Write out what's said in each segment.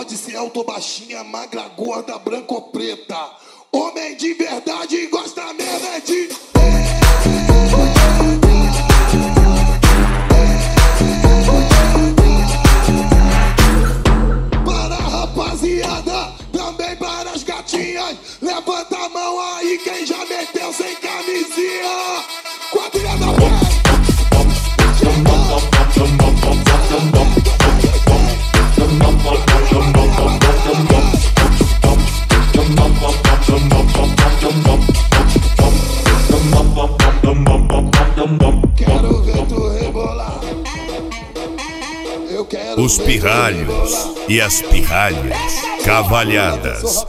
Pode ser alto, baixinha, magra, gorda, branca ou preta. Homem de verdade gosta mesmo é de... Para a rapaziada, também para as gatinhas. Levanta a mão aí quem já meteu sem camisinha. Quadrilha da pé. Quero ver tu rebolar. Eu quero Os pirralhos e as pirralhas Cavalhadas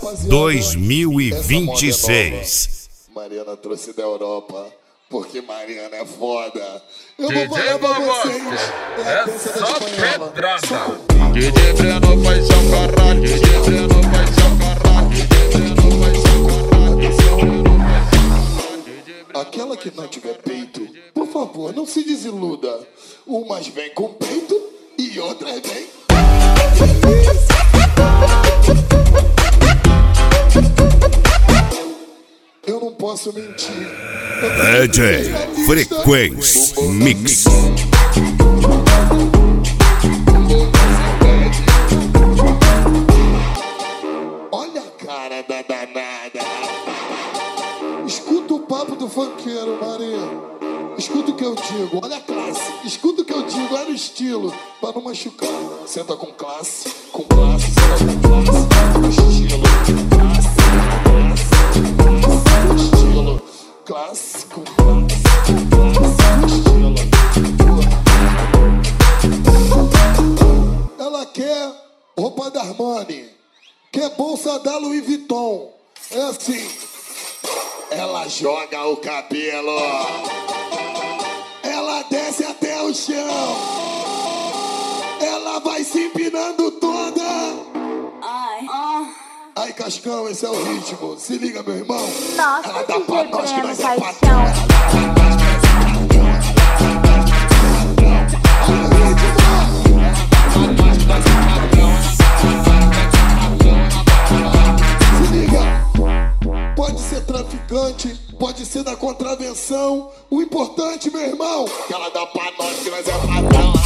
2026. Mariana trouxe da Europa, porque Mariana é foda. Eu vou falar pra vocês. É só pedrada. DJ Breno faz seu caralho. DJ Breno faz seu caralho. DJ Breno faz seu caralho. Aquela que não tiver peito, por favor, não se desiluda. Umas vem com peito e outras vem. Eu não posso mentir. DJ Frequência Mix. Olha a cara da danada. Escuta o papo do funkeiro, Maria. Escuta o que eu digo, olha a classe. Escuta o que eu digo, olha o estilo. Pra não machucar. Senta com classe, com classe. Senta com classe, com estilo. Classe, com estilo. Classe, com classe, com estilo. Ela quer roupa da Armani, quer bolsa da Louis Vuitton. É assim. Ela joga o cabelo, ela desce até o chão, ela vai se empinando toda. Ai, Cascão, esse é o ritmo. Se liga, meu irmão. Nossa, ela dá pra nós que nós é patrão. Pode ser traficante, pode ser da contravenção. O importante, meu irmão, que ela dá pra nós que nós é patrão.